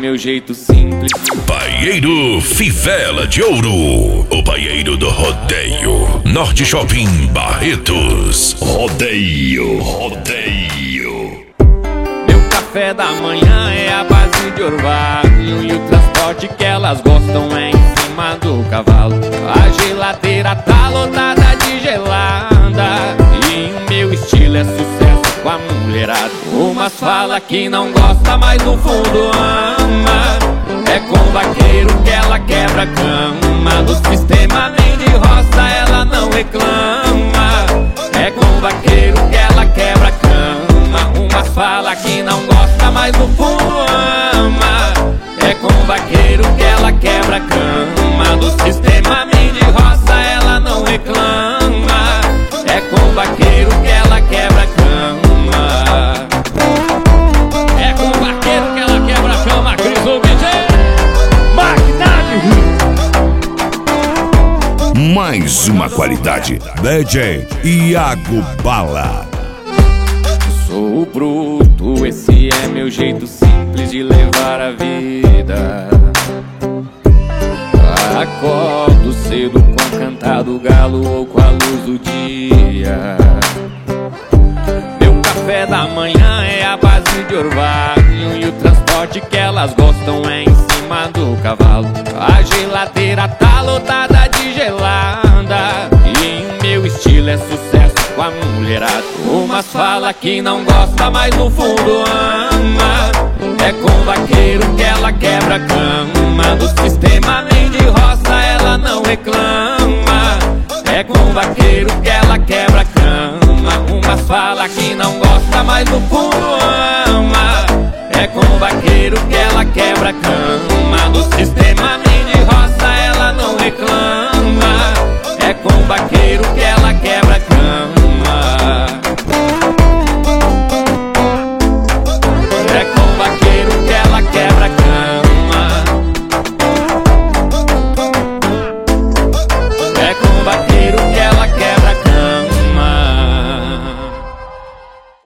meu jeito simples. Paieiro Fivela de Ouro, o paieiro do rodeio. Norte Shopping Barretos. Rodeio. Meu café da manhã é a base de orvalho, e o transporte que elas gostam é em cima do cavalo. A geladeira tá lotada de gelada, e o meu estilo é sucesso com a mulherada. Umas fala que não gosta, mas no fundo ama. É com vaqueiro que ela quebra a cama, do sistema nem de roça ela não reclama. É com vaqueiro que ela quebra a cama. Umas fala que não gosta, mas no fundo ama. É com vaqueiro que ela quebra a cama, do sistema nem de roça ela não reclama. É com vaqueiro que ela quebra a cama. É com vaqueiro que ela quebra a cama, Cris DJ Magnani. Mais uma qualidade, DJ Iago Bala. Sou bruto, esse é meu jeito simples de levar a vida. Acordo cedo com o cantar do galo ou com a luz do dia. Meu café da manhã é a base de orvalho, e o transporte que elas gostam é em cima do cavalo. A geladeira tá lotada de gelada, e o meu estilo é sucesso com a mulherada. Umas fala que não gosta, mas no fundo ama. É com vaqueiro que ela quebra a cama, do sistema nem de roça ela não reclama. É com vaqueiro que ela quebra a cama. Umas fala que não gosta, mas no fundo ama.